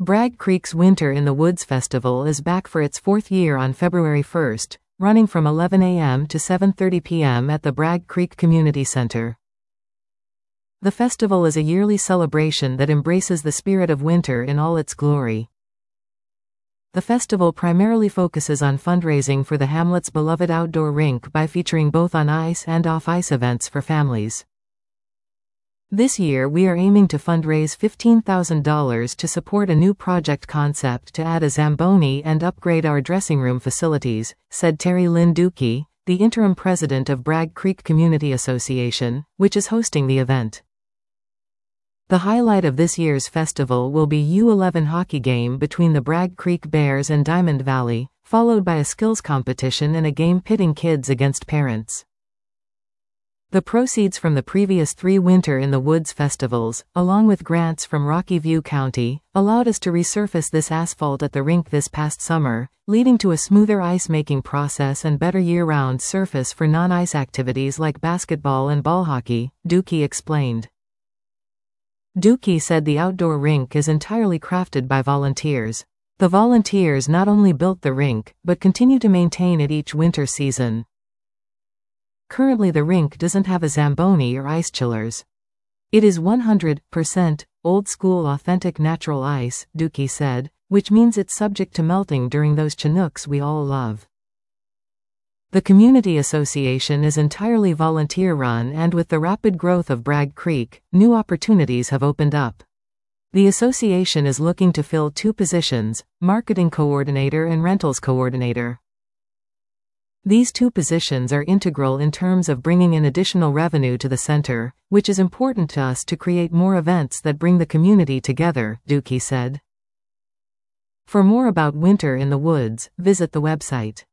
Bragg Creek's Winter in the Woods Festival is back for its fourth year on February 1st, running from 11 a.m. to 7:30 p.m. at the Bragg Creek Community Center. The festival is a yearly celebration that embraces the spirit of winter in all its glory. The festival primarily focuses on fundraising for the hamlet's beloved outdoor rink by featuring both on-ice and off-ice events for families. This year we are aiming to fundraise $15,000 to support a new project concept to add a Zamboni and upgrade our dressing room facilities, said Terry Lynn Dukey, the interim president of Bragg Creek Community Association, which is hosting the event. The highlight of this year's festival will be U11 hockey game between the Bragg Creek Bears and Diamond Valley, followed by a skills competition and a game pitting kids against parents. The proceeds from the previous 3 Winter in the Woods festivals, along with grants from Rocky View County, allowed us to resurface this asphalt at the rink this past summer, leading to a smoother ice-making process and better year-round surface for non-ice activities like basketball and ball hockey, Dukey explained. Dukey said the outdoor rink is entirely crafted by volunteers. The volunteers not only built the rink, but continue to maintain it each winter season. Currently the rink doesn't have a Zamboni or ice chillers. It is 100% old-school authentic natural ice, Dukey said, which means it's subject to melting during those Chinooks we all love. The Community Association is entirely volunteer-run, and with the rapid growth of Bragg Creek, new opportunities have opened up. The association is looking to fill 2 positions, marketing coordinator and rentals coordinator. These 2 positions are integral in terms of bringing in additional revenue to the center, which is important to us to create more events that bring the community together, Dukey said. For more about Winter in the Woods, visit the website.